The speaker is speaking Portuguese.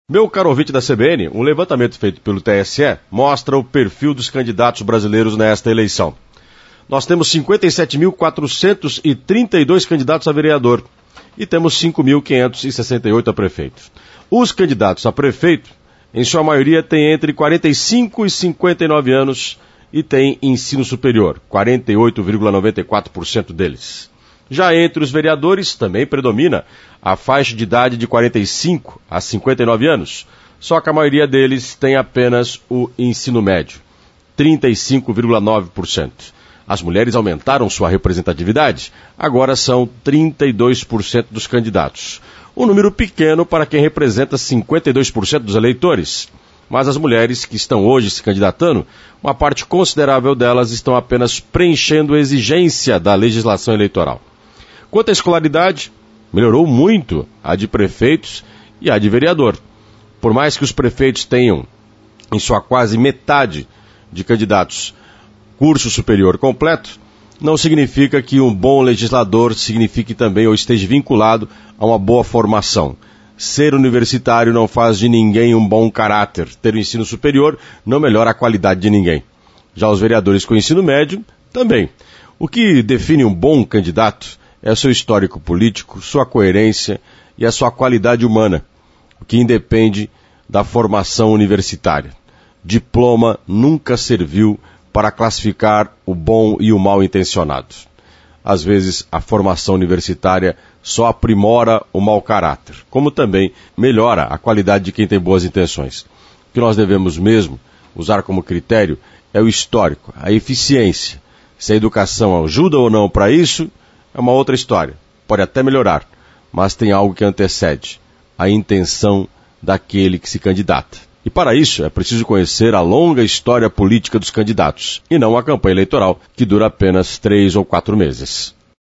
Meu caro ouvinte da CBN, um levantamento feito pelo TSE mostra o perfil dos candidatos brasileiros nesta eleição. Nós temos 57.432 candidatos a vereador e temos 5.568 a prefeito. Os candidatos a prefeito, em sua maioria, têm entre 45 e 59 anos e têm ensino superior, 48,94% deles. Já entre os vereadores, também predomina a faixa de idade de 45 a 59 anos, só que a maioria deles tem apenas o ensino médio, 35,9%. As mulheres aumentaram sua representatividade, agora são 32% dos candidatos. Um número pequeno para quem representa 52% dos eleitores. Mas as mulheres que estão hoje se candidatando, uma parte considerável delas estão apenas preenchendo a exigência da legislação eleitoral. Quanto à escolaridade, melhorou muito a de prefeitos e a de vereador. Por mais que os prefeitos tenham, em sua quase metade de candidatos, curso superior completo, não significa que um bom legislador signifique também ou esteja vinculado a uma boa formação. Ser universitário não faz de ninguém um bom caráter. Ter o ensino superior não melhora a qualidade de ninguém. Já os vereadores com ensino médio, também. O que define um bom candidato é o seu histórico político, sua coerência e a sua qualidade humana, o que independe da formação universitária. Diploma nunca serviu para classificar o bom e o mal intencionado. Às vezes, a formação universitária só aprimora o mau caráter, como também melhora a qualidade de quem tem boas intenções. O que nós devemos mesmo usar como critério é o histórico, a eficiência. Se a educação ajuda ou não para isso, é uma outra história. Pode até melhorar, mas tem algo que antecede: a intenção daquele que se candidata. E para isso é preciso conhecer a longa história política dos candidatos, e não a campanha eleitoral, que dura apenas 3 ou 4 meses.